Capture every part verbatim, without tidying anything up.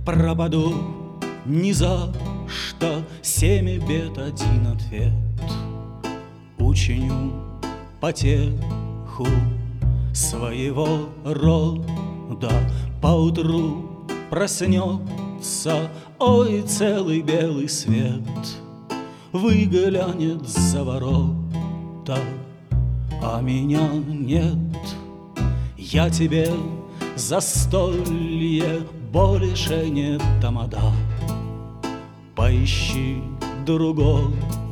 пропаду ни за что, семь бед, один ответ. Учиню потеху своего рода, поутру проснется, ой, целый белый свет выглянет за ворота, а меня нет. Я тебе застолье больше не тамада. Поищи другого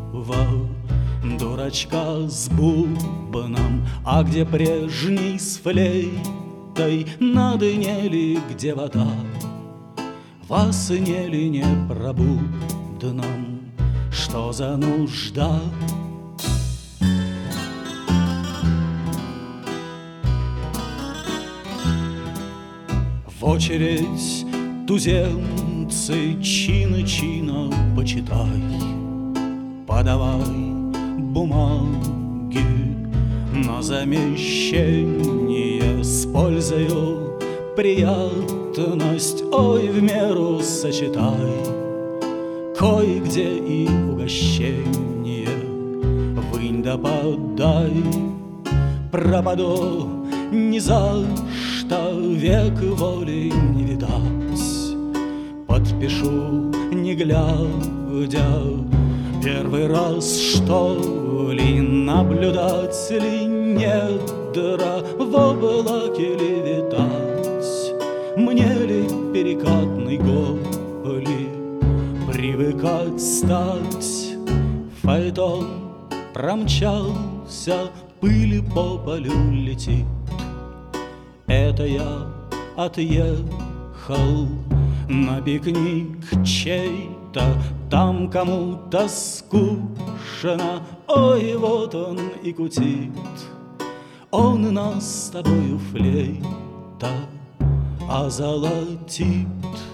дурачка с бубном, а где прежний с флейтой, на дне ли где вода, во сне ли непробудном, что за нужда? В очередь туземцы чина-чина почитай, подавай бумаги на замещение с пользою приятность, ой, в меру сочетай, кое-где и угощение вынь да подай. Пропаду ни за что, век воли не видать, подпишу не глядя, первый раз, что ли, наблюдать ли недра в облаке ли витать, мне ли перекатной голи привыкать стать. Фаэтон промчался, пыли по полю летит, это я отъехал на пикник чей-то, там кому-то скучно, ой, вот он и кутит, он нас с тобою флейта озолотит.